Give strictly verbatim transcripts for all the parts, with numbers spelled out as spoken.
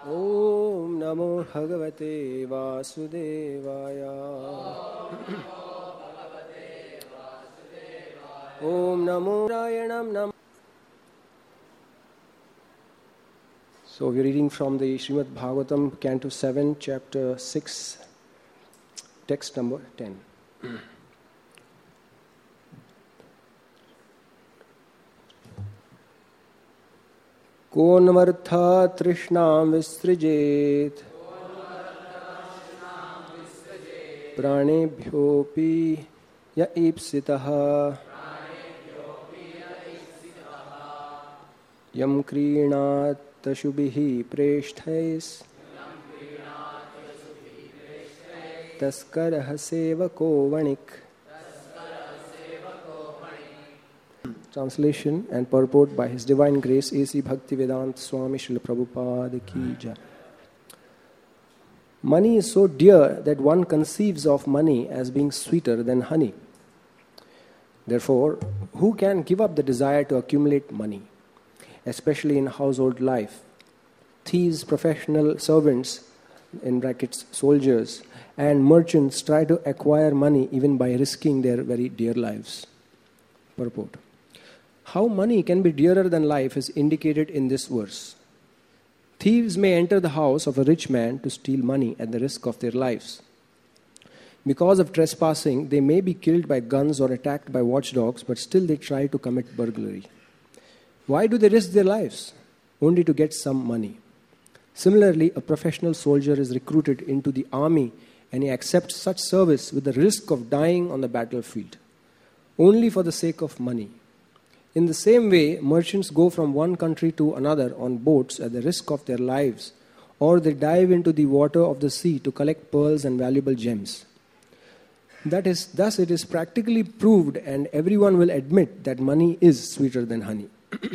Om Namo Bhagavate Vasudevaya. Om Namo Narayanam Nam. So we're reading from the Srimad Bhagavatam, Canto seven, Chapter six, text number ten. Konvartha Trishnam Visrijet Pranebhyopi Ya Ipsitaha Yam Krinat Tashubihi Preshthais Taskarah Sevako Vanik. Translation and purport by His Divine Grace A C Bhaktivedanta Swami Srila Prabhupada Ki Jai. Money is so dear that one conceives of money as being sweeter than honey. Therefore, who can give up the desire to accumulate money, especially in household life? Thieves, professional servants, in brackets soldiers, and merchants try to acquire money even by risking their very dear lives. Purport. How money can be dearer than life is indicated in this verse. Thieves may enter the house of a rich man to steal money at the risk of their lives. Because of trespassing, they may be killed by guns or attacked by watchdogs, but still they try to commit burglary. Why do they risk their lives? Only to get some money. Similarly, a professional soldier is recruited into the army and he accepts such service with the risk of dying on the battlefield, only for the sake of money. In the same way, merchants go from one country to another on boats at the risk of their lives, or they dive into the water of the sea to collect pearls and valuable gems. That is, thus it is practically proved, and everyone will admit that money is sweeter than honey.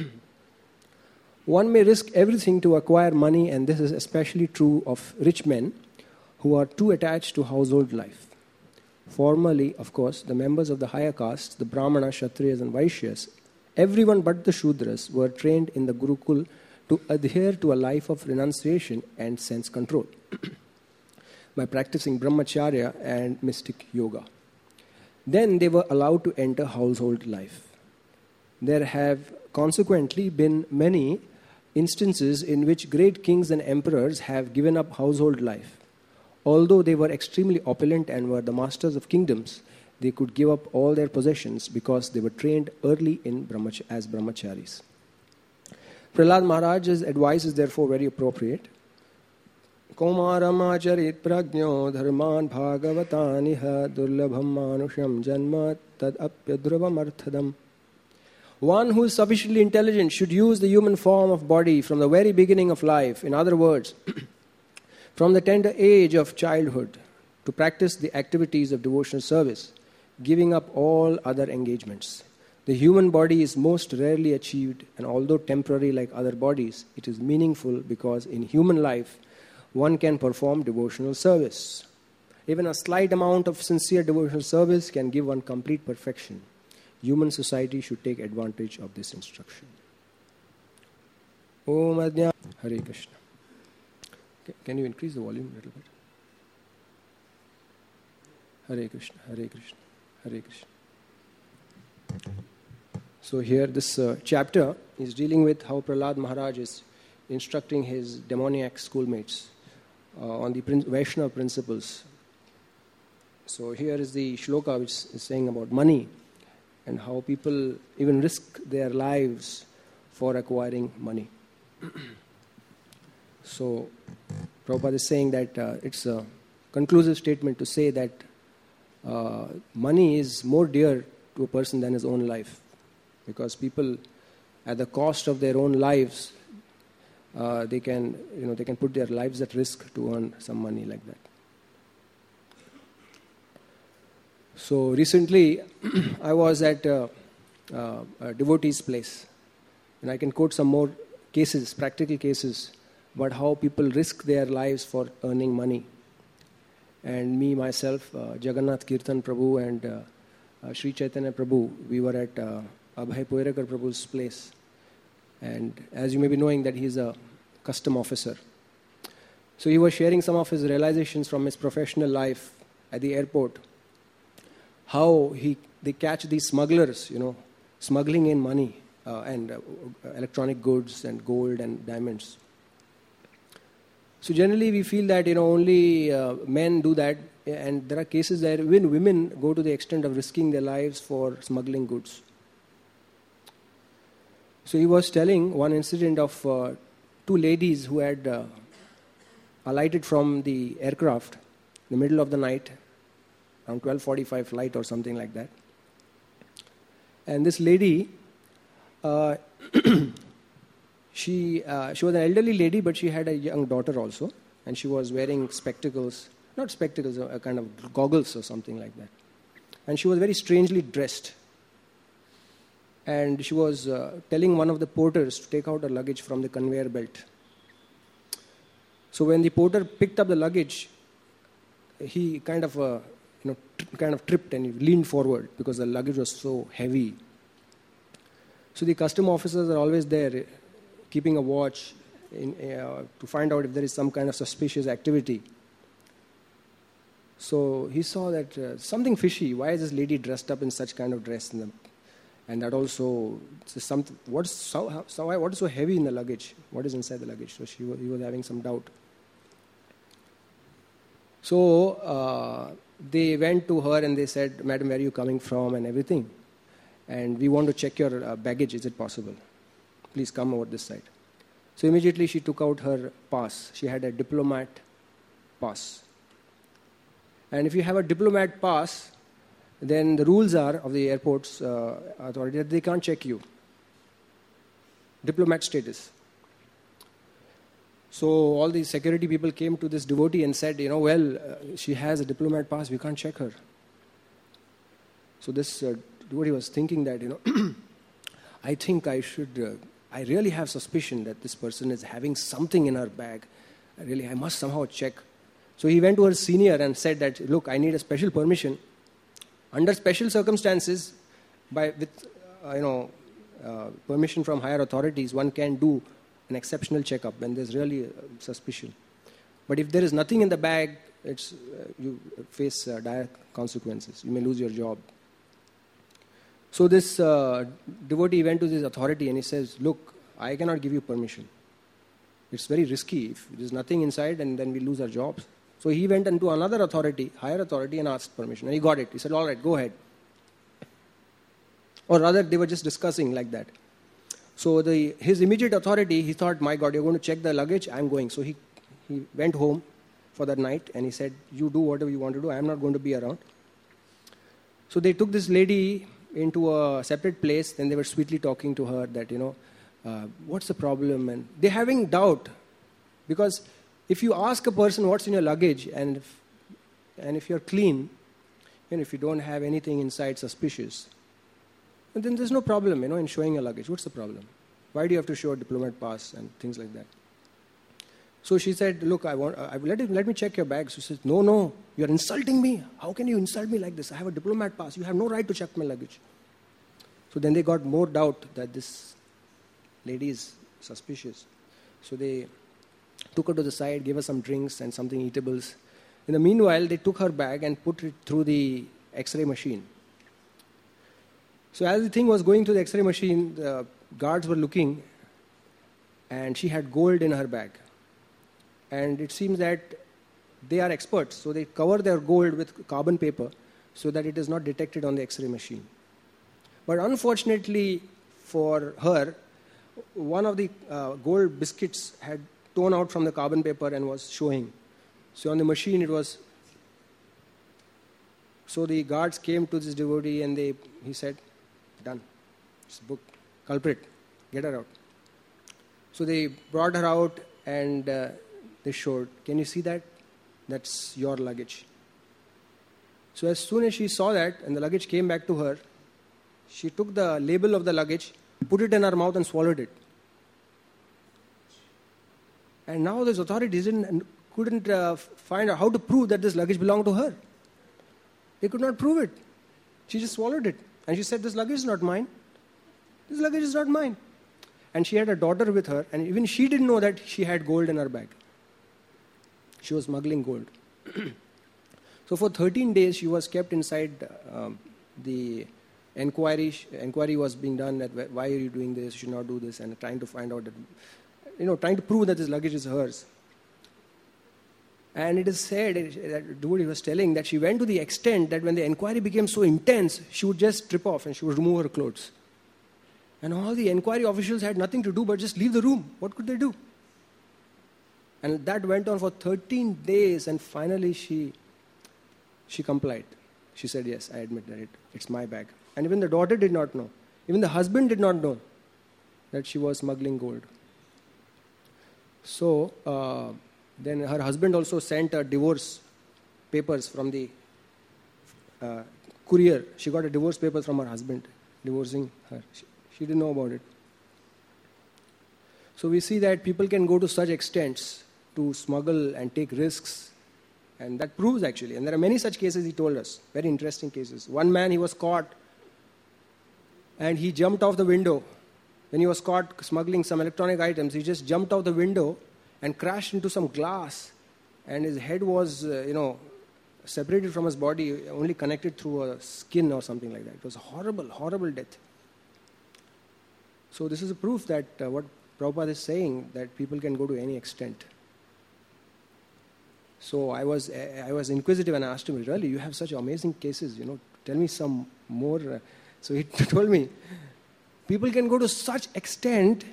One may risk everything to acquire money, and this is especially true of rich men who are too attached to household life. Formerly, of course, the members of the higher castes, the Brahmanas, Kshatriyas and Vaishyas, everyone but the Shudras were trained in the Gurukul to adhere to a life of renunciation and sense control by practicing brahmacharya and mystic yoga. Then they were allowed to enter household life. There have consequently been many instances in which great kings and emperors have given up household life. Although they were extremely opulent and were the masters of kingdoms, they could give up all their possessions because they were trained early in brahmach- as brahmacharis. Prahlad Maharaj's advice is therefore very appropriate. Komaram acharit prajño dharman bhagavataniha durlabham manusham janma tad apyadravam arthadam. One who is sufficiently intelligent should use the human form of body from the very beginning of life. In other words, from the tender age of childhood, to practice the activities of devotional service, giving up all other engagements. The human body is most rarely achieved, and although temporary like other bodies, it is meaningful because in human life, one can perform devotional service. Even a slight amount of sincere devotional service can give one complete perfection. Human society should take advantage of this instruction. Om Adnya Hare Krishna. Can you increase the volume a little bit? Hare Krishna, Hare Krishna, Hare Krishna. So here this uh, chapter is dealing with how Prahlad Maharaj is instructing his demoniac schoolmates uh, on the prin- Vaishnava principles. So here is the shloka which is saying about money and how people even risk their lives for acquiring money. So Prabhupada is saying that uh, it's a conclusive statement to say that uh, money is more dear to a person than his own life, because people, at the cost of their own lives, uh, they can, you know, they can put their lives at risk to earn some money like that. So recently, I was at uh, uh, a devotee's place, and I can quote some more cases, practical cases, about how people risk their lives for earning money. And me, myself, uh, Jagannath Kirtan Prabhu and uh, uh, Sri Chaitanya Prabhu, we were at uh, Abhay Poirakar Prabhu's place. And as you may be knowing that he is a custom officer. So he was sharing some of his realizations from his professional life at the airport. How he they catch these smugglers, you know, smuggling in money uh, and uh, electronic goods and gold and diamonds. So generally we feel that, you know, only uh, men do that, and there are cases where even women go to the extent of risking their lives for smuggling goods. So he was telling one incident of uh, two ladies who had uh, alighted from the aircraft in the middle of the night, around twelve forty-five flight or something like that. And this lady, uh, she uh, she was an elderly lady, but she had a young daughter also, and she was wearing spectacles, not spectacles, a kind of goggles or something like that. And she was very strangely dressed. And she was uh, telling one of the porters to take out her luggage from the conveyor belt. So when the porter picked up the luggage, he kind of, uh, you know, t- kind of tripped and he leaned forward because the luggage was so heavy. So the custom officers are always there, keeping a watch in, uh, to find out if there is some kind of suspicious activity. So he saw that uh, something fishy. Why is this lady dressed up in such kind of dress? In the, and that also, something. What's so, so, what is so heavy in the luggage? What is inside the luggage? So she was, he was having some doubt. So uh, they went to her and they said, "Madam, where are you coming from?" and everything. And we want to check your uh, baggage. Is it possible? Please come over this side. So immediately she took out her pass. She had a diplomat pass. And if you have a diplomat pass, then the rules are of the airport's uh, authority that they can't check you. Diplomat status. So all the security people came to this devotee and said, you know, well, uh, she has a diplomat pass, we can't check her. So this uh, devotee was thinking that, you know, I think I should, uh, I really have suspicion that this person is having something in her bag. I really, I must somehow check. So he went to her senior and said that, look, I need a special permission. Under special circumstances, by with uh, you know uh, permission from higher authorities, one can do an exceptional checkup when there's really uh, suspicion. But if there is nothing in the bag, it's uh, you face uh, dire consequences. You may lose your job. So this uh, devotee went to this authority and he says, look, I cannot give you permission. It's very risky. If there's nothing inside, and then we lose our jobs. So he went into another authority, higher authority, and asked permission. And he got it. He said, all right, go ahead. Or rather, they were just discussing like that. So the his immediate authority, he thought, my God, you're going to check the luggage? I'm going. So he, he went home for that night and he said, you do whatever you want to do. I'm not going to be around. So they took this lady into a separate place. Then they were sweetly talking to her that, you know, uh, what's the problem? And they're having doubt because if you ask a person what's in your luggage, and if, and if you're clean, and if you don't have anything inside suspicious, then there's no problem, you know, in showing your luggage. What's the problem? Why do you have to show a diplomat pass and things like that? So she said, look, I want, I, let, it, let me check your bag. So she says, no, no, you're insulting me. How can you insult me like this? I have a diplomat pass. You have no right to check my luggage. So then they got more doubt that this lady is suspicious. So they took her to the side, gave her some drinks and something eatables. In the meanwhile, they took her bag and put it through the X-ray machine. So as the thing was going through the X-ray machine, the guards were looking, and she had gold in her bag. And it seems that they are experts, so they cover their gold with carbon paper so that it is not detected on the X-ray machine. But unfortunately for her, one of the uh, gold biscuits had torn out from the carbon paper and was showing. So on the machine it was. So the guards came to this devotee and they, he said, done. It's a book. Culprit. Get her out. So they brought her out and uh, they showed, can you see that? That's your luggage. So as soon as she saw that and the luggage came back to her, she took the label of the luggage, put it in her mouth and swallowed it. And now those authorities didn't, couldn't uh, find out how to prove that this luggage belonged to her. They could not prove it. She just swallowed it. And she said, this luggage is not mine. This luggage is not mine. And she had a daughter with her, and even she didn't know that she had gold in her bag. She was smuggling gold. So for thirteen days, she was kept inside um, the inquiry. Inquiry was being done that why are you doing this? You should not do this, and trying to find out that, you know, trying to prove that this luggage is hers. And it is said that devotee was telling that she went to the extent that when the inquiry became so intense, she would just strip off and she would remove her clothes. And all the inquiry officials had nothing to do but just leave the room. What could they do? And that went on for thirteen days, and finally she she complied. She said, yes, I admit that it, it's my bag. And even the daughter did not know. Even the husband did not know that she was smuggling gold. So uh, then her husband also sent her divorce papers from the uh, courier. She got a divorce papers from her husband, divorcing her. She, she didn't know about it. So we see that people can go to such extents to smuggle and take risks. And that proves actually. And there are many such cases he told us. Very interesting cases. One man, he was caught and he jumped off the window. When he was caught smuggling some electronic items, he just jumped out the window and crashed into some glass. And his head was, uh, you know, separated from his body, only connected through a skin or something like that. It was a horrible, horrible death. So this is a proof that uh, what Prabhupada is saying, that people can go to any extent. So I was I was inquisitive and I asked him, really, you have such amazing cases, you know, tell me some more. So he told me, people can go to such extent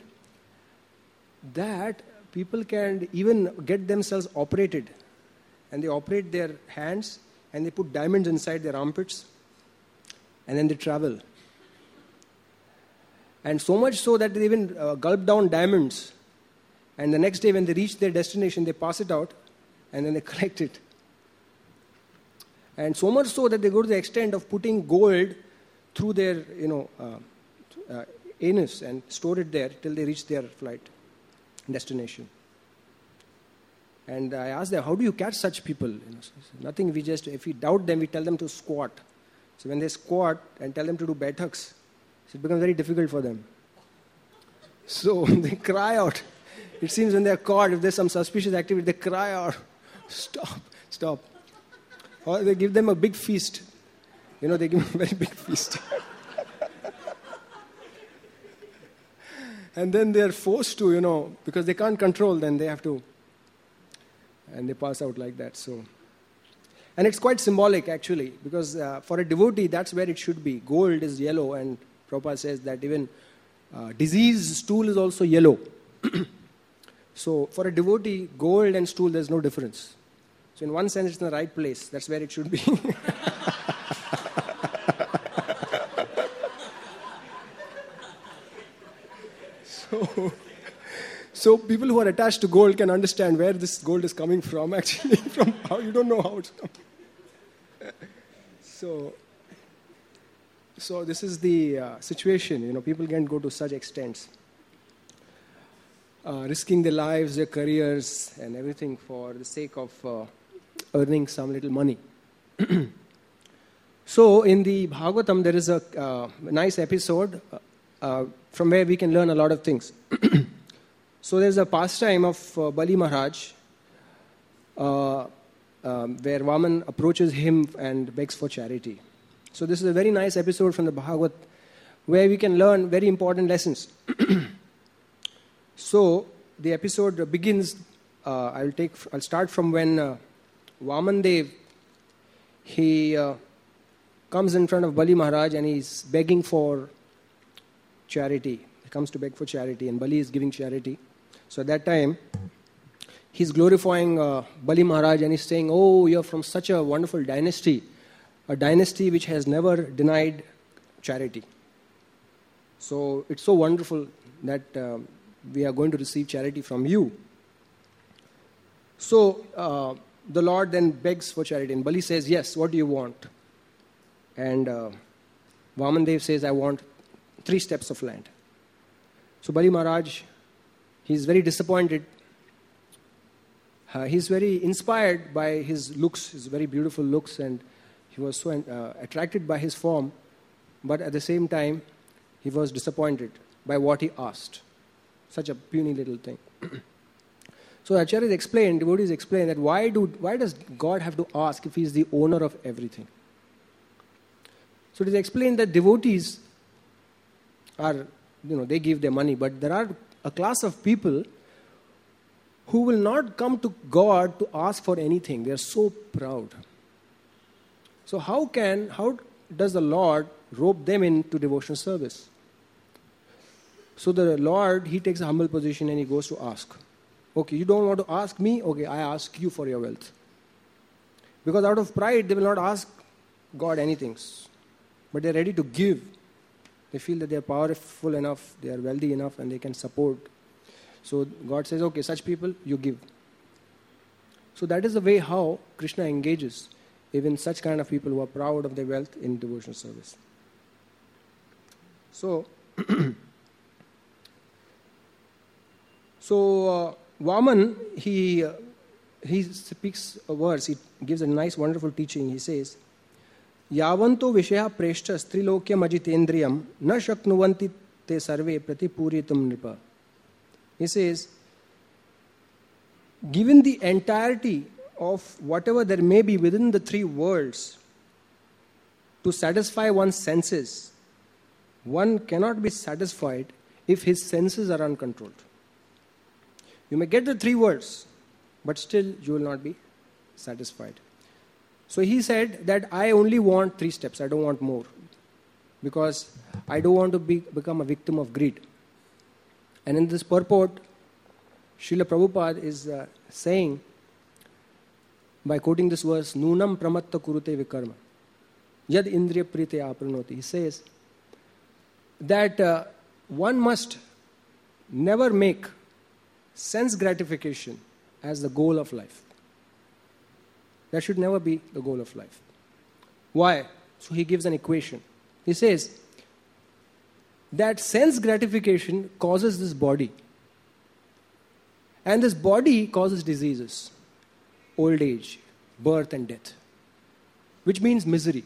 that people can even get themselves operated. And they operate their hands and they put diamonds inside their armpits and then they travel. And so much so that they even uh, gulp down diamonds. And the next day when they reach their destination, they pass it out. And then they collect it. And so much so that they go to the extent of putting gold through their, you know, uh, uh, anus and store it there till they reach their flight destination. And I asked them, how do you catch such people? You know, so nothing, we just, if we doubt them, we tell them to squat. So when they squat and tell them to do baithaks, so it becomes very difficult for them. So they cry out. It seems when they are caught, if there's some suspicious activity, they cry out, stop, stop. Or they give them a big feast. You know, they give them a very big feast. And then they are forced to, you know, because they can't control, then they have to, and they pass out like that. So, and it's quite symbolic actually, because uh, for a devotee, that's where it should be. Gold is yellow, and Prabhupada says that even uh, disease stool is also yellow. So for a devotee, gold and stool, there's no difference. So in one sense, it's in the right place. That's where it should be. so, so people who are attached to gold can understand where this gold is coming from, actually. From how you don't know how it's coming. so, so this is the uh, situation. You know, people can go to such extents. Uh, risking their lives, their careers, and everything for the sake of uh, earning some little money. So in the Bhagavatam, there is a uh, nice episode uh, from where we can learn a lot of things. So there's a pastime of uh, Bali Maharaj uh, um, where Vaman approaches him and begs for charity. So this is a very nice episode from the Bhagavad where we can learn very important lessons. So the episode begins. Uh, I'll take. I'll start from when uh, Vaman Dev he uh, comes in front of Bali Maharaj and he's begging for charity. He comes to beg for charity, and Bali is giving charity. So at that time, he's glorifying uh, Bali Maharaj and he's saying, "Oh, you're from such a wonderful dynasty, a dynasty which has never denied charity. So it's so wonderful that." Uh, we are going to receive charity from you. So uh, the Lord then begs for charity. And Bali says, yes, what do you want? And uh, Vaman Dev says, I want three steps of land. So Bali Maharaj, he's very disappointed. Uh, he's very inspired by his looks, his very beautiful looks, and he was so uh, attracted by his form. But at the same time, he was disappointed by what he asked. Such a puny little thing. So So Acharyas explained, devotees explain that why do why does God have to ask if He is the owner of everything? So it is explained that devotees are, you know, they give their money, but there are a class of people who will not come to God to ask for anything. They are so proud. So how can, how does the Lord rope them into devotional service? So the Lord, He takes a humble position and He goes to ask. Okay, you don't want to ask me? Okay, I ask you for your wealth. Because out of pride, they will not ask God anything. But they are ready to give. They feel that they are powerful enough, they are wealthy enough, and they can support. So God says, okay, such people, you give. So that is the way how Krishna engages even such kind of people who are proud of their wealth in devotional service. So, so uh, Vaman, he, uh, he speaks a verse, he gives a nice, wonderful teaching. He says, Yavanto vishaya preshcha strilokyam ajitendriyam na shaknuvanti te sarve pratipuritam nipa. He says, given the entirety of whatever there may be within the three worlds, to satisfy one's senses, one cannot be satisfied if his senses are uncontrolled. You may get the three worlds, but still you will not be satisfied. So he said that I only want three steps, I don't want more. Because I don't want to be, become a victim of greed. And in this purport, Srila Prabhupada is uh, saying, by quoting this verse, Nunam pramatta kurute vikarma, yad indriya prite apranoti. He says that uh, one must never make sense gratification as the goal of life. That should never be the goal of life. Why? So he gives an equation. He says that sense gratification causes this body. And this body causes diseases, old age, birth and death, which means misery.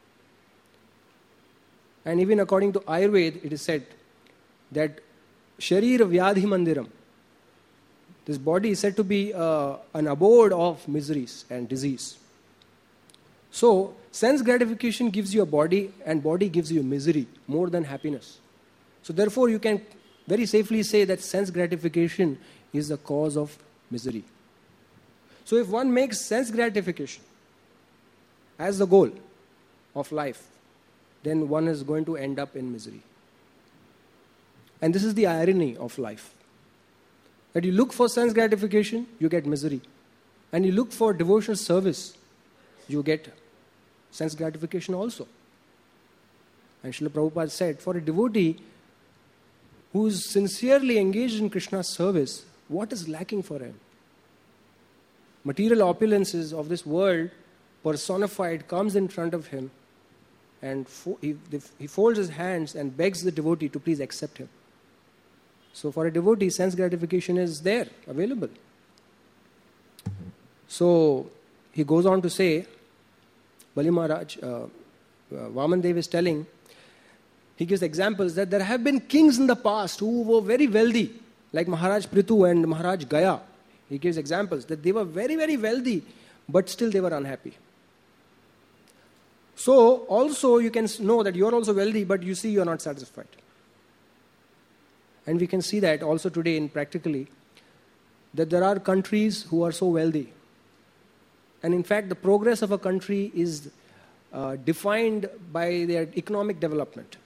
And even according to Ayurveda, it is said that Sharira Vyadhi Mandiram, this body is said to be uh, an abode of miseries and disease. So, sense gratification gives you a body, and body gives you misery more than happiness. So therefore, you can very safely say that sense gratification is the cause of misery. So if one makes sense gratification as the goal of life, then one is going to end up in misery. And this is the irony of life. That you look for sense gratification, you get misery. And you look for devotional service, you get sense gratification also. And Srila Prabhupada said, for a devotee who is sincerely engaged in Krishna's service, what is lacking for him? Material opulences of this world personified comes in front of him, and fo- he, he folds his hands and begs the devotee to please accept him. So for a devotee, sense gratification is there, available. So he goes on to say, Bali Maharaj, uh, uh, Vaman Dev is telling, he gives examples that there have been kings in the past who were very wealthy, like Maharaj Prithu and Maharaj Gaya. He gives examples that they were very, very wealthy, but still they were unhappy. So also you can know that you are also wealthy, but you see you are not satisfied. And we can see that also today in practically, that there are countries who are so wealthy. And in fact, the progress of a country is uh, defined by their economic development.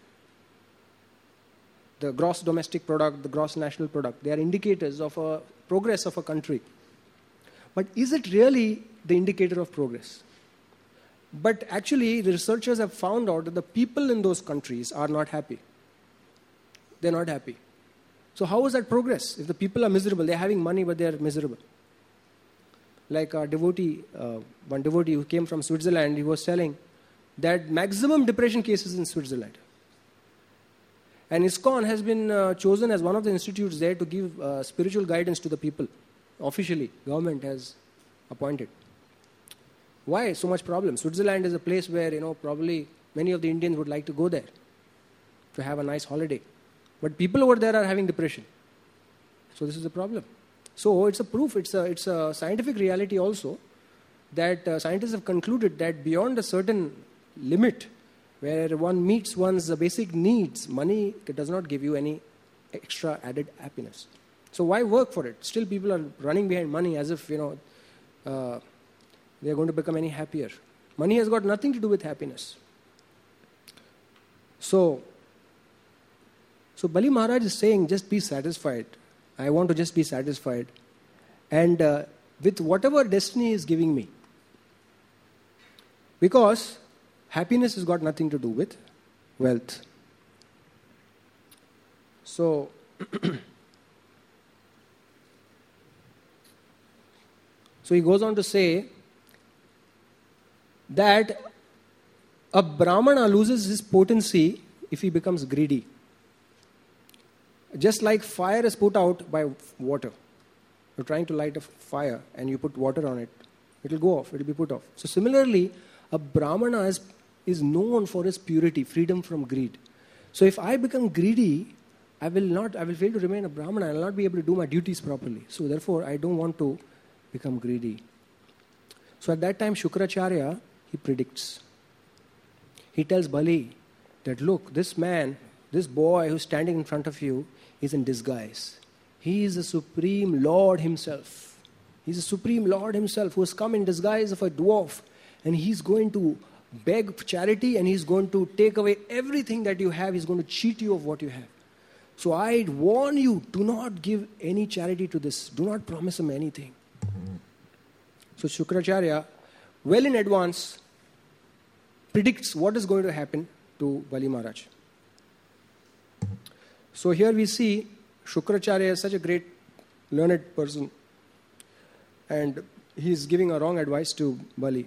The gross domestic product, the gross national product, they are indicators of a progress of a country. But is it really the indicator of progress? But actually, the researchers have found out that the people in those countries are not happy. They're not happy. So how is that progress? If the people are miserable, they're having money, but they're miserable. Like a devotee, uh, one devotee who came from Switzerland, he was telling that maximum depression cases in Switzerland. And ISKCON has been uh, chosen as one of the institutes there to give uh, spiritual guidance to the people. Officially, government has appointed. Why so much problem? Switzerland is a place where, you know, probably many of the Indians would like to go there to have a nice holiday. But people over there are having depression. So this is the problem. So it's a proof, it's a, it's a scientific reality also, that uh, scientists have concluded that beyond a certain limit, where one meets one's uh, basic needs, money does not give you any extra added happiness. So why work for it? Still people are running behind money as if, you know, uh, they are going to become any happier. Money has got nothing to do with happiness. So, so Bali Maharaj is saying, just be satisfied. I want to just be satisfied. And uh, with whatever destiny is giving me. Because happiness has got nothing to do with wealth. So, so he goes on to say that a Brahmana loses his potency if he becomes greedy. Just like fire is put out by water. You're trying to light a fire and you put water on it. It will go off, it will be put off. So similarly, a Brahmana is, is known for his purity, freedom from greed. So if I become greedy, I will not, I will fail to remain a Brahmana. I will not be able to do my duties properly. So therefore, I don't want to become greedy. So at that time, Shukracharya, he predicts. He tells Bali that, look, this man, this boy who's standing in front of you is in disguise. He is the Supreme Lord himself. He's the Supreme Lord himself who has come in disguise of a dwarf. And he's going to beg for charity and he's going to take away everything that you have. He's going to cheat you of what you have. So I warn you, do not give any charity to this. Do not promise him anything. So Shukracharya, well in advance, predicts what is going to happen to Bali Maharaj. So here we see Shukracharya is such a great learned person and he is giving a wrong advice to Bali.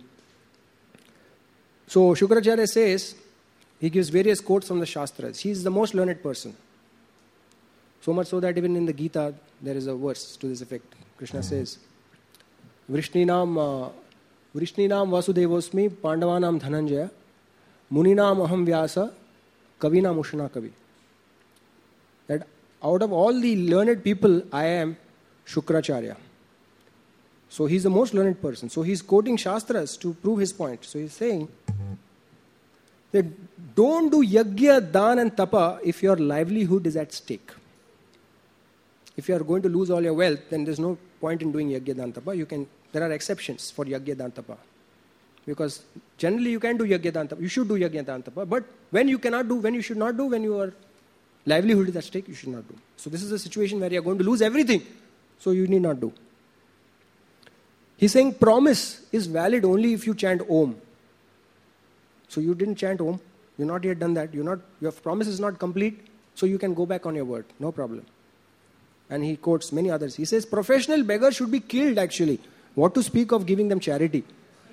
So Shukracharya says, he gives various quotes from the Shastras. He is the most learned person. So much so that even in the Gita, there is a verse to this effect. Krishna says, Vrishninam, uh, Vrishninam Vasudevosmi, Pandavanam Dhananjaya, Muninam Aham Vyasa, Kavinam Ushana Kavi. That out of all the learned people, I am Shukracharya. So he's the most learned person. So he's quoting Shastras to prove his point. So he's saying that don't do yajna, dan and tapa if your livelihood is at stake. If you are going to lose all your wealth, then there's no point in doing yajna, dan, tapa. You can, there are exceptions for yajna, dan, tapa. Because generally you can do yajna, dan, tapa. You should do yajna, dan, tapa. But when you cannot do, when you should not do, when your livelihood is at stake, you should not do. So this is a situation where you are going to lose everything. So you need not do. He's saying promise is valid only if you chant Om. So you didn't chant Om. You're not yet done that. You're not, your promise is not complete. So you can go back on your word. No problem. And he quotes many others. He says professional beggars should be killed actually. What to speak of giving them charity?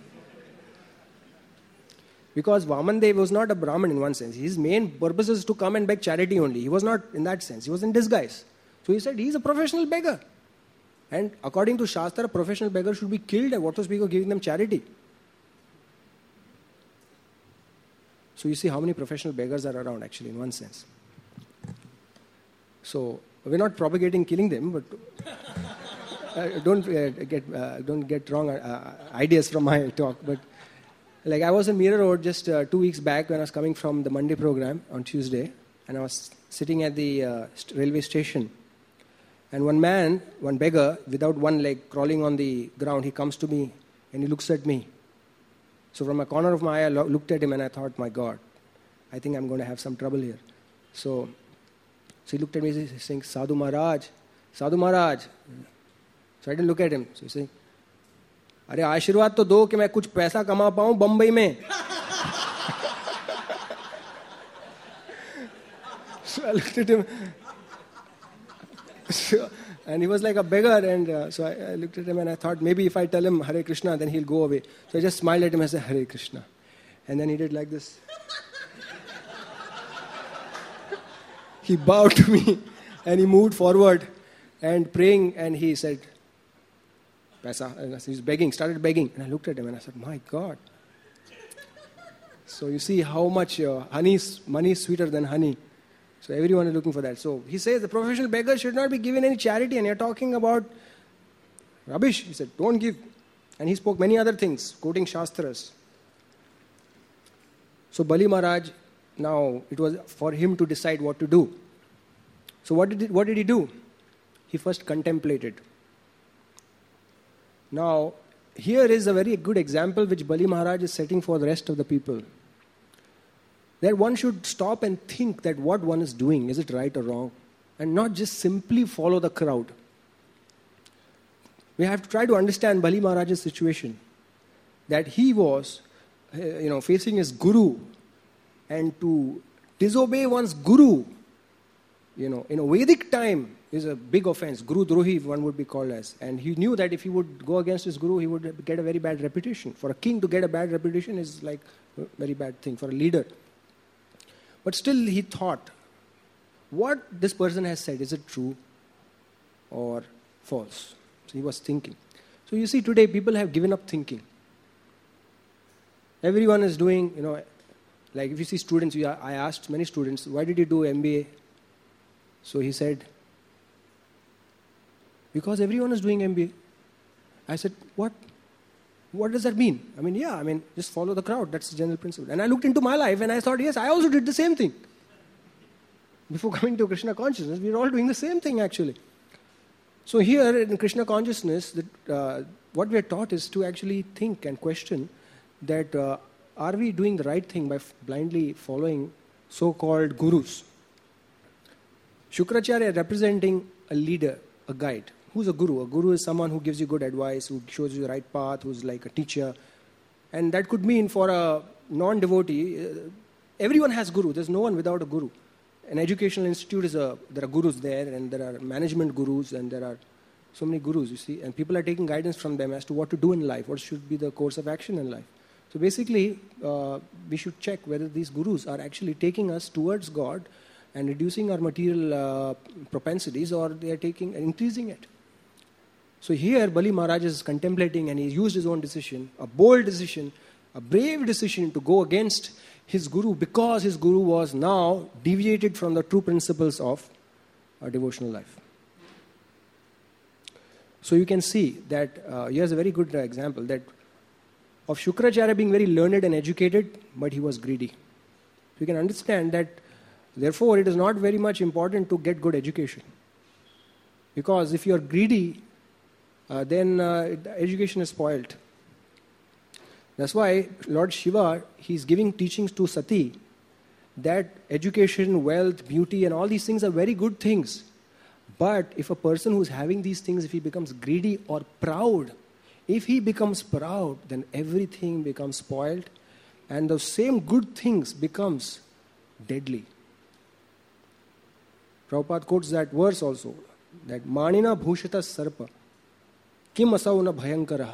Because Vamandev was not a Brahmin in one sense. His main purpose is to come and beg charity only. He was not in that sense. He was in disguise. So he said he's a professional beggar. And according to Shastra, a professional beggar should be killed and what to speak of giving them charity. So you see how many professional beggars are around actually in one sense. So we're not propagating killing them, but uh, don't uh, get uh, don't get wrong uh, ideas from my talk. But like I was in Mira Road just uh, two weeks back when I was coming from the Monday program on Tuesday, and I was sitting at the uh, st- railway station. And one man, one beggar, without one leg, crawling on the ground, he comes to me and he looks at me. So from a corner of my eye, I lo- looked at him and I thought, my God, I think I'm going to have some trouble here. So, so he looked at me and he's saying, Sadhu Maharaj, Sadhu Maharaj. So I didn't look at him. So he's saying, अरे आशीर्वाद तो दो कि मैं कुछ पैसा कमा पाऊं बंबई में. So I looked at him. So, and he was like a beggar, and uh, so I, I looked at him and I thought maybe if I tell him Hare Krishna, then he'll go away. So I just smiled at him and said Hare Krishna, and then he did like this. He bowed to me and he moved forward and praying, and he said, Paisa. And he's begging, started begging, and I looked at him and I said, my God. So you see how much uh, honey, money is sweeter than honey. So everyone is looking for that. So he says the professional beggar should not be given any charity, and you're talking about Rubbish, he said, don't give. And he spoke many other things, quoting Shastras. So Bali Maharaj, now it was for him to decide what to do. So what did, he, what did he do? He first contemplated. Now, here is a very good example which Bali Maharaj is setting for the rest of the people. That one should stop and think that what one is doing, is it right or wrong? And not just simply follow the crowd. We have to try to understand Bali Maharaj's situation. That he was, you know, facing his guru. And to disobey one's guru, you know, in a Vedic time is a big offense. Guru Drohi, one would be called as. And he knew that if he would go against his guru, he would get a very bad reputation. For a king to get a bad reputation is like a very bad thing for a leader. But still he thought, what this person has said, is it true or false? So he was thinking. So you see, today people have given up thinking. Everyone is doing, you know, like if you see students, I asked many students, why did you do M B A? So he said, because everyone is doing M B A. I said, what? What does that mean? I mean, yeah, I mean, just follow the crowd. That's the general principle. And I looked into my life and I thought, yes, I also did the same thing. Before coming to Krishna consciousness, we were all doing the same thing actually. So here in Krishna consciousness, that, uh, what we are taught is to actually think and question that uh, are we doing the right thing by f- blindly following so-called gurus? Shukracharya representing a leader, a guide. Who's a guru? A guru is someone who gives you good advice, who shows you the right path, who's like a teacher. And that could mean for a non-devotee, uh, everyone has guru. There's no one without a guru. An educational institute is a, there are gurus there, and there are management gurus, and there are so many gurus, you see. And people are taking guidance from them as to what to do in life, what should be the course of action in life. So basically, uh, we should check whether these gurus are actually taking us towards God and reducing our material uh, propensities, or they are taking and increasing it. So here Bali Maharaj is contemplating, and he used his own decision, a bold decision, a brave decision to go against his guru, because his guru was now deviated from the true principles of a devotional life. So you can see that uh, here's a very good uh, example that of Shukracharya being very learned and educated, but he was greedy. You can understand that therefore it is not very much important to get good education. Because if you are greedy, uh, then uh, education is spoiled. That's why Lord Shiva, he's giving teachings to Sati that education, wealth, beauty and all these things are very good things. But if a person who's having these things, if he becomes greedy or proud, if he becomes proud, then everything becomes spoiled and the same good things becomes deadly. Prabhupada quotes that verse also, that Manina Bhushata Sarpa Kim Asauna Bhayankara.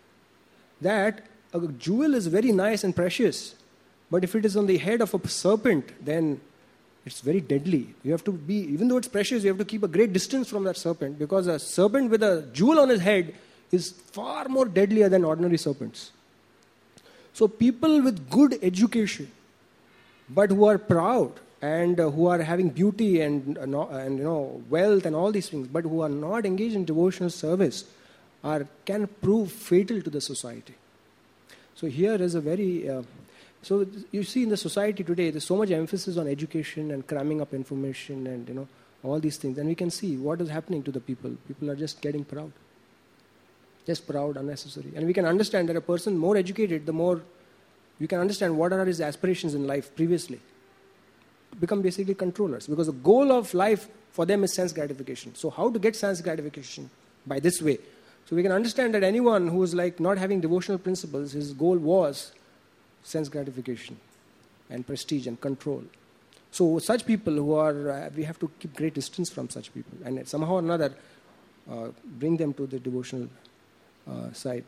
That a jewel is very nice and precious, but if it is on the head of a serpent, then it's very deadly. You have to be, even though it's precious, you have to keep a great distance from that serpent, because a serpent with a jewel on his head is far more deadlier than ordinary serpents. So people with good education, but who are proud and uh, who are having beauty and, uh, no, and you know wealth and all these things, but who are not engaged in devotional service, are can prove fatal to the society. So here is a very... Uh, so you see in the society today, there's so much emphasis on education and cramming up information and you know all these things. And we can see what is happening to the people. People are just getting proud. Just proud, unnecessary. And we can understand that a person more educated, the more you can understand what are his aspirations in life previously. Become basically controllers. Because the goal of life for them is sense gratification. So how to get sense gratification? By this way. So we can understand that anyone who is like not having devotional principles, his goal was sense gratification and prestige and control. So such people who are, uh, we have to keep great distance from such people and somehow or another uh, bring them to the devotional uh, side.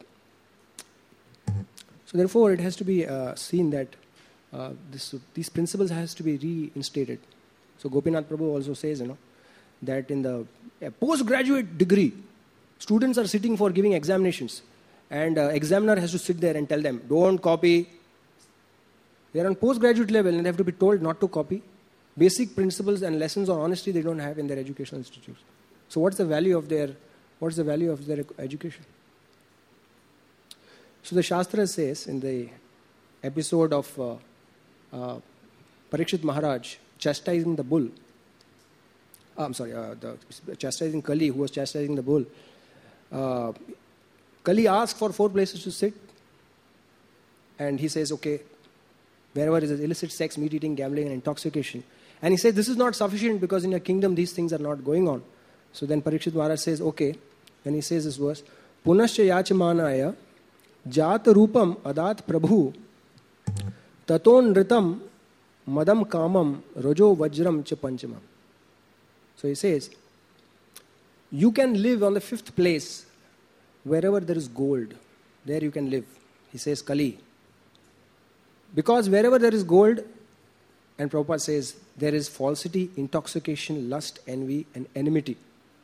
So therefore it has to be uh, seen that uh, this, these principles has to be reinstated. So Gopinath Prabhu also says, you know, that in the uh, postgraduate degree, students are sitting for giving examinations and uh, examiner has to sit there and tell them, don't copy. They are on postgraduate level and they have to be told not to copy. Basic principles and lessons on honesty they don't have in their educational institutes. So what's the value of their What's the value of their education? So the Shastra says in the episode of uh, uh, Parikshit Maharaj chastising the bull, uh, I'm sorry, uh, the chastising Kali, who was chastising the bull, uh, Kali asked for four places to sit, and he says, okay, wherever is illicit sex, meat eating, gambling, and intoxication. And he says, this is not sufficient because in your kingdom these things are not going on. So then Parikshit Maharaj says, okay, and he says this verse, Punascha yachamanaya jat rupam adat prabhu taton ritam madam kamam rojo vajram cha panchamam. So he says, you can live on the fifth place wherever there is gold. There you can live. He says, Kali. Because wherever there is gold, and Prabhupada says, there is falsity, intoxication, lust, envy, and enmity.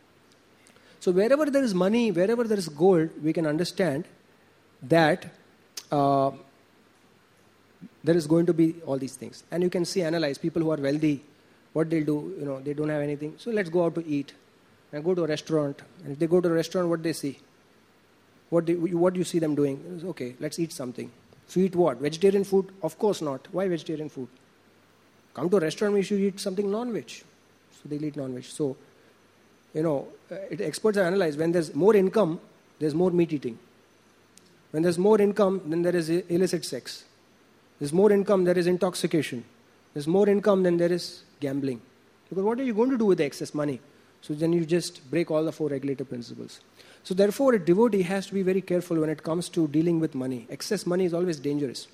So wherever there is money, wherever there is gold, we can understand that uh, there is going to be all these things. And you can see, analyze people who are wealthy, what they'll do, you know, they don't have anything. So let's go out to eat and go to a restaurant. And if they go to a restaurant, what they see? What do you, what do you see them doing? Okay, let's eat something. So eat what? Vegetarian food? Of course not. Why vegetarian food? Come to a restaurant, we should eat something non-veg. So they'll eat non-veg. So, you know, it, experts have analyzed, when there's more income, there's more meat eating. When there's more income, then there is illicit sex. There's more income, there is intoxication. There's more income, then there is gambling. Because what are you going to do with the excess money? So then you just break all the four regulative principles. So therefore, a devotee has to be very careful when it comes to dealing with money. Excess money is always dangerous.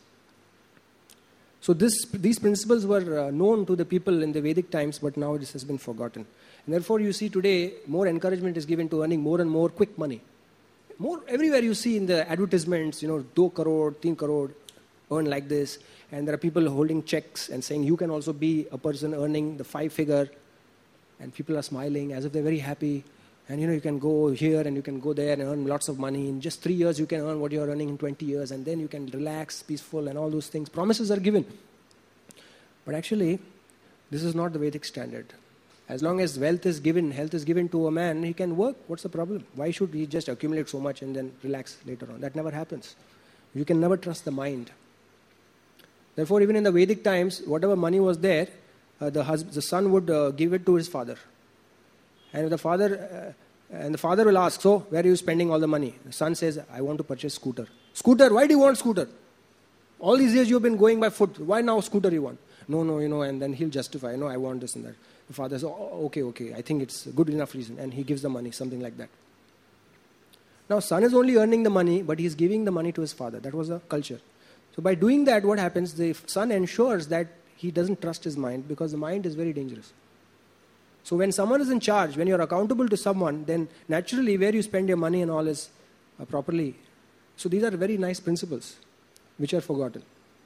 So this, these principles were uh, known to the people in the Vedic times, but now this has been forgotten. And therefore, you see today, more encouragement is given to earning more and more quick money. More everywhere you see in the advertisements, you know, two crore, three crore, earn like this. And there are people holding checks and saying you can also be a person earning the five figure. And people are smiling as if they're very happy. And you know, you can go here and you can go there and earn lots of money. In just three years, you can earn what you're earning in twenty years. And then you can relax, peaceful, and all those things. Promises are given. But actually, this is not the Vedic standard. As long as wealth is given, health is given to a man, he can work. What's the problem? Why should he just accumulate so much and then relax later on? That never happens. You can never trust the mind. Therefore, even in the Vedic times, whatever money was there, uh, the, husband, the son would uh, give it to his father. And the father, uh, and the father will ask, so where are you spending all the money? The son says, I want to purchase scooter. Scooter, why do you want scooter? All these years you've been going by foot. Why now scooter you want? No, no, you know, and then he'll justify, no, I want this and that. The father says, oh, okay, okay, I think it's a good enough reason. And he gives the money, something like that. Now, son is only earning the money, but he's giving the money to his father. That was a culture. So by doing that, what happens? The son ensures that he doesn't trust his mind, because the mind is very dangerous. So when someone is in charge, when you're accountable to someone, then naturally where you spend your money and all is uh, properly. So these are very nice principles, which are forgotten.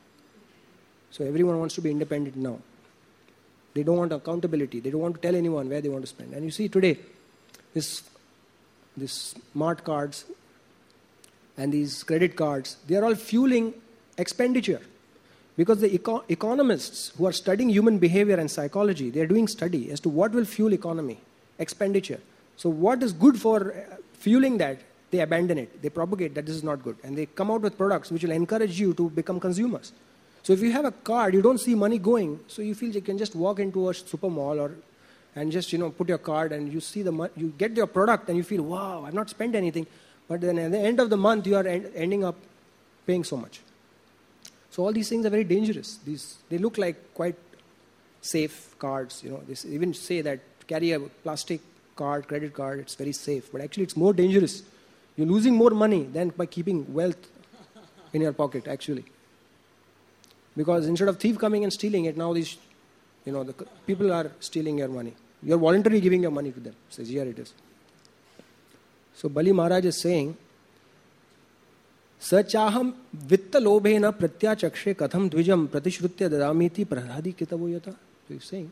So everyone wants to be independent now. They don't want accountability. They don't want to tell anyone where they want to spend. And you see today, this, this smart cards and these credit cards, they are all fueling expenditure. Because the eco- economists who are studying human behavior and psychology, they are doing study as to what will fuel economy, expenditure. So what is good for fueling that, they abandon it. They propagate that this is not good. And they come out with products which will encourage you to become consumers. So if you have a card, you don't see money going, so you feel you can just walk into a super mall or and just, you know, put your card and you see the mo- you get your product and you feel, wow, I've not spent anything. But then at the end of the month, you are end- ending up paying so much. So all these things are very dangerous. These they look like quite safe cards. You know, they even say that carry a plastic card, credit card, it's very safe. But actually, it's more dangerous. You're losing more money than by keeping wealth in your pocket, actually. Because instead of thief coming and stealing it, now these, you know, the people are stealing your money. You're voluntarily giving your money to them. Says, here it is. So Bali Maharaj is saying, Sachaham vitta lobhena pratyachakshe katham dvijam pratishrutya dadamiti prahadi kitavo yata. So he's saying,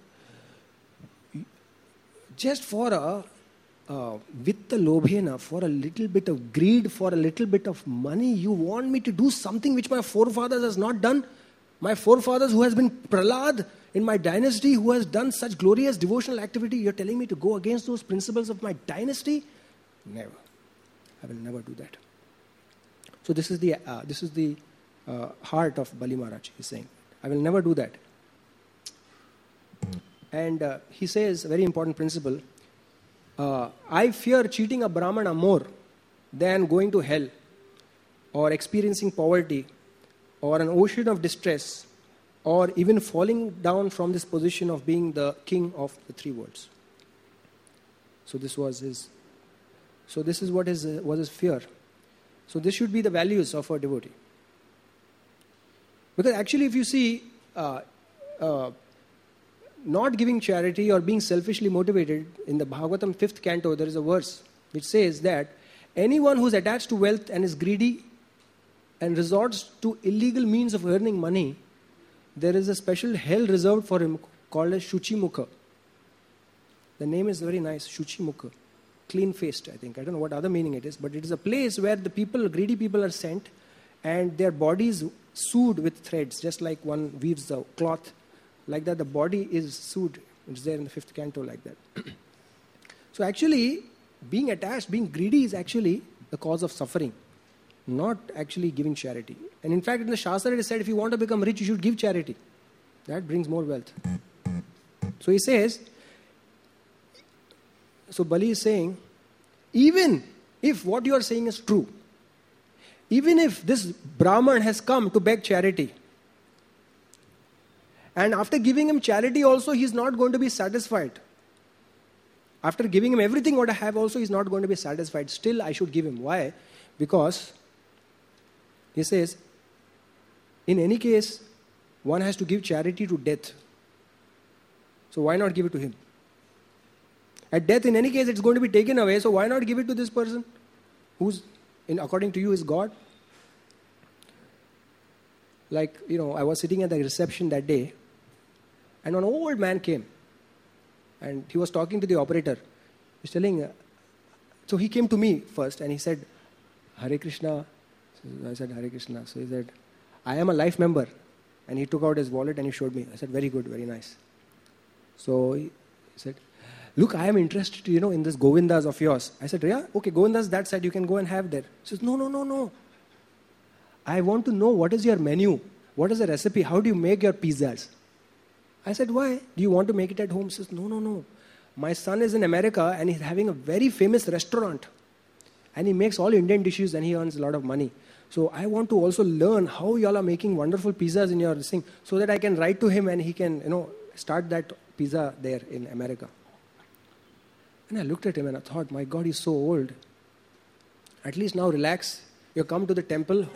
just for a uh, vitta lobhena, for a little bit of greed, for a little bit of money, you want me to do something which my forefathers has not done? My forefathers who has been Prahlad in my dynasty, who has done such glorious devotional activity, you're telling me to go against those principles of my dynasty? Never. I will never do that. So this is the uh, this is the uh, heart of Bali Maharaj. He's saying, I will never do that. And uh, he says a very important principle. Uh, I fear cheating a Brahmana more than going to hell or experiencing poverty or an ocean of distress or even falling down from this position of being the king of the three worlds. So this was his, so this is what his, uh, was his fear. So this should be the values of a devotee. Because actually if you see, uh, uh, not giving charity or being selfishly motivated, in the Bhagavatam fifth canto, there is a verse which says that anyone who is attached to wealth and is greedy and resorts to illegal means of earning money, there is a special hell reserved for him called as Shuchimukha. The name is very nice, Shuchimukha. Clean-faced, I think. I don't know what other meaning it is, but it is a place where the people, greedy people are sent and their bodies sewed with threads, just like one weaves the cloth. Like that, the body is sewed. It's there in the fifth canto like that. So actually, being attached, being greedy is actually the cause of suffering, not actually giving charity. And in fact, in the Shastra it is said, if you want to become rich, you should give charity. That brings more wealth. So he says, so Bali is saying, even if what you are saying is true, even if this Brahman has come to beg charity, and after giving him charity also, he is not going to be satisfied. After giving him everything what I have also, he is not going to be satisfied. Still, I should give him. Why? Because he says, in any case, one has to give charity to death. So why not give it to him? At death, in any case, it's going to be taken away. So why not give it to this person who's, in, according to you, is God? Like, you know, I was sitting at the reception that day, and an old man came, and he was talking to the operator. He's telling, uh, so he came to me first, and he said, Hare Krishna. So I said, Hare Krishna. So he said, I am a life member. And he took out his wallet and he showed me. I said, very good, very nice. So he said, look, I am interested, you know, in this Govindas of yours. I said, yeah, okay, Govindas, that side you can go and have there. He says, no, no, no, no. I want to know what is your menu? What is the recipe? How do you make your pizzas? I said, why? Do you want to make it at home? He says, no, no, no. My son is in America and he's having a very famous restaurant. And he makes all Indian dishes and he earns a lot of money. So I want to also learn how y'all are making wonderful pizzas in your thing so that I can write to him and he can, you know, start that pizza there in America. And I looked at him and I thought, my God, he's so old. At least now relax. You come to the temple.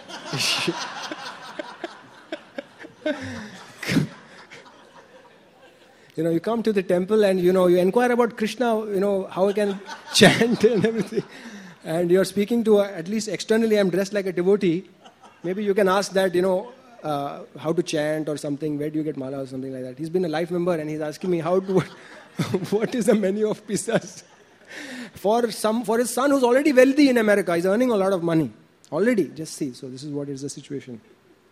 You know, you come to the temple and, you know, you inquire about Krishna, you know, how I can chant and everything. And you're speaking to, a, at least externally, I'm dressed like a devotee. Maybe you can ask that, you know, uh, how to chant or something. Where do you get mala or something like that? He's been a life member and he's asking me how to, what is the menu of pizzas? For some, for his son who's already wealthy in America, he's earning a lot of money. Already, just see. So this is what is the situation.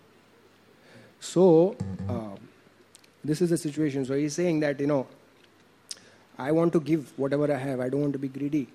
So, uh, this is the situation. So he's saying that, you know, I want to give whatever I have. I don't want to be greedy.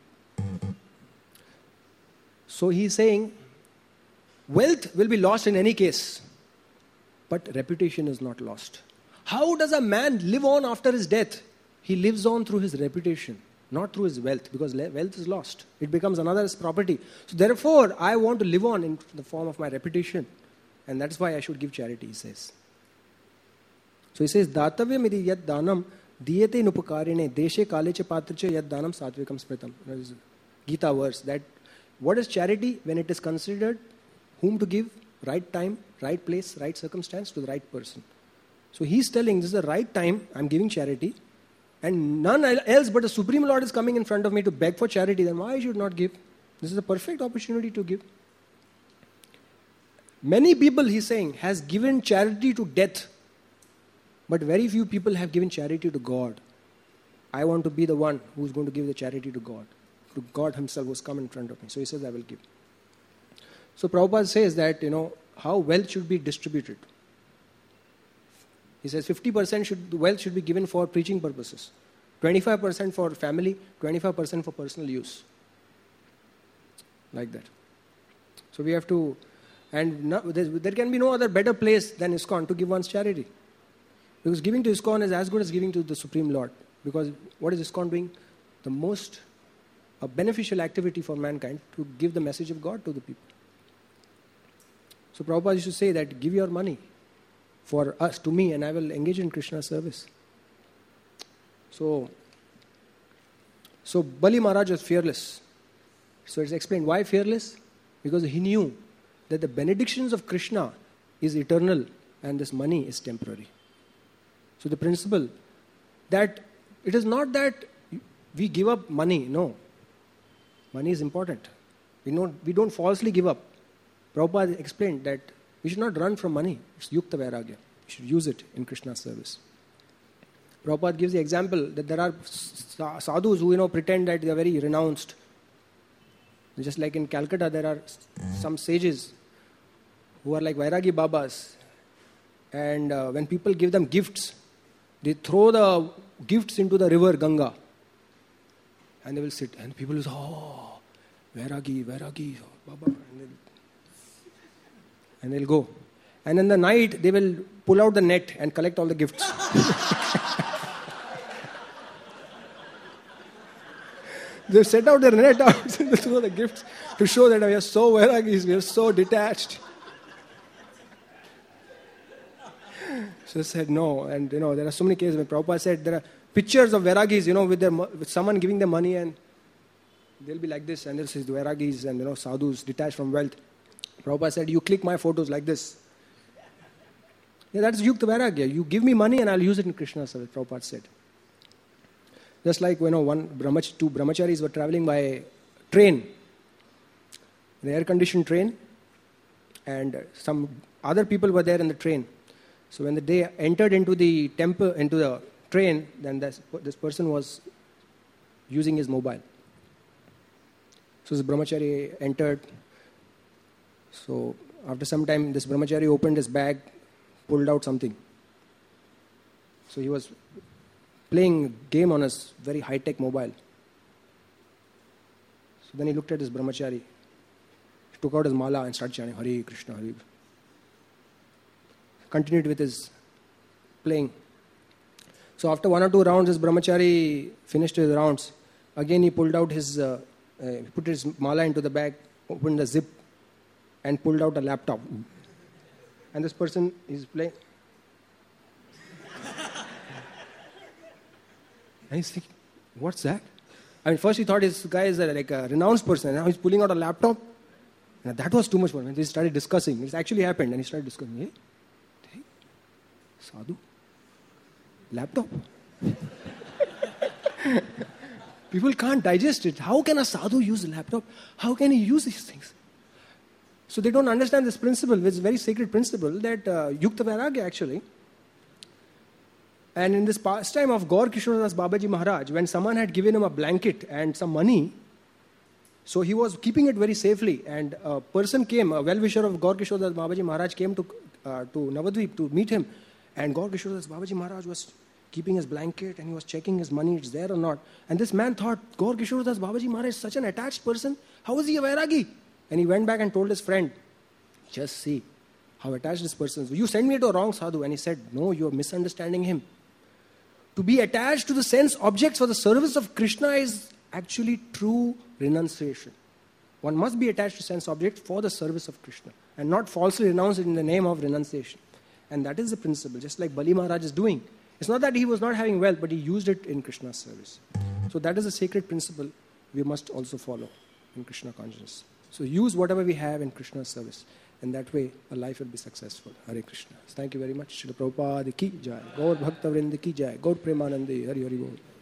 So he's saying, wealth will be lost in any case, but reputation is not lost. How does a man live on after his death? He lives on through his reputation, not through his wealth, because wealth is lost. It becomes another's property. So therefore, I want to live on in the form of my reputation. And that's why I should give charity, he says. So he says, Datavyam iti yad danam diyate nupakarine deshe kaleche patriche yad danam satvikam smritam. That is Gita verse. That what is charity? When it is considered whom to give, right time, right place, right circumstance to the right person. So he's telling this is the right time, I'm giving charity, and none else but the Supreme Lord is coming in front of me to beg for charity, then why I should not give? This is a perfect opportunity to give. Many people, he's saying, has given charity to death, but very few people have given charity to God. I want to be the one who's going to give the charity to God, to God himself who's come in front of me. So he says, I will give. So Prabhupada says that, you know, how wealth should be distributed. He says fifty percent should, wealth should be given for preaching purposes, twenty-five percent for family, twenty-five percent for personal use. like that. So we have to, and no, there can be no other better place than ISKCON to give one's charity. Because giving to ISKCON is as good as giving to the Supreme Lord. Because what is ISKCON doing? The most a beneficial activity for mankind to give the message of God to the people. So Prabhupada used to say that give your money for us, to me, and I will engage in Krishna service. So, so Bali Maharaj was fearless. So it's explained why fearless? Because he knew that the benedictions of Krishna is eternal and this money is temporary. So the principle that it is not that we give up money, no. Money is important. We don't, we don't falsely give up. Prabhupada explained that we should not run from money. It's yukta vairagya. We should use it in Krishna's service. Prabhupada gives the example that there are sadhus who, you know, pretend that they are very renounced. Just like in Calcutta, there are some sages who are like Vairagi Babas. And uh, when people give them gifts, they throw the gifts into the river Ganga. And they will sit. And people will say, oh, Vairagi, Vairagi, Baba. And they'll, and they'll go. And in the night, they will pull out the net and collect all the gifts. They've set out their net out and throw the gifts to show that we are so Vairagis, we are so detached. So they said no. And you know, there are so many cases where Prabhupada said there are pictures of Vairagis, you know, with their with someone giving them money and they'll be like this and they'll say Vairagis and, you know, sadhus detached from wealth. Prabhupada said, you click my photos like this. Yeah, that's Yukta Vairagya. You give me money and I'll use it in Krishna's service, Prabhupada said. Just like, you know, one brahmach, two brahmacharis were traveling by train, an air-conditioned train, and some other people were there in the train. So when they entered into the temple, into the train, then this, this person was using his mobile. So this brahmachari entered. So after some time, this brahmachari opened his bag, pulled out something. So he was playing a game on his very high-tech mobile. So then he looked at his brahmachari. He took out his mala and started chanting, Hare Krishna, Hare. Continued with his playing. So after one or two rounds, his brahmachari finished his rounds. Again, he pulled out his, uh, uh, put his mala into the bag, opened the zip, and pulled out a laptop. And this person is playing. And he's thinking, what's that? I mean, first he thought this guy is a, like a renounced person. And now he's pulling out a laptop. And that was too much for him. And they started discussing. It actually happened. And he started discussing. Hey, hey, sadhu, laptop. People can't digest it. How can a sadhu use a laptop? How can he use these things? So they don't understand this principle, which is a very sacred principle, that uh, Yukta Vairagya actually. And in this pastime of Gaur Kishore Das Babaji Maharaj, when someone had given him a blanket and some money, so he was keeping it very safely. And a person came, a well-wisher of Gaur Kishore Das Babaji Maharaj came to uh, to Navadvip to meet him. And Gaur Kishore Das Babaji Maharaj was keeping his blanket and he was checking his money, it's there or not. And this man thought, Gaur Kishore Das Babaji Maharaj is such an attached person. How is he a Vairagi? And he went back and told his friend, just see how attached this person is. You send me to a wrong sadhu. And he said, no, you are misunderstanding him. To be attached to the sense objects for the service of Krishna is actually true renunciation. One must be attached to sense objects for the service of Krishna and not falsely renounce it in the name of renunciation. And that is the principle, just like Bali Maharaj is doing. It's not that he was not having wealth, but he used it in Krishna's service. So that is a sacred principle we must also follow in Krishna consciousness. So use whatever we have in Krishna's service. And that way, our life will be successful. Hare Krishna. Thank you very much. Srila Prabhupada ki jai. Gaur Bhakta Vrinda ki jai. Gaur Premanande. Hari Hari Bol.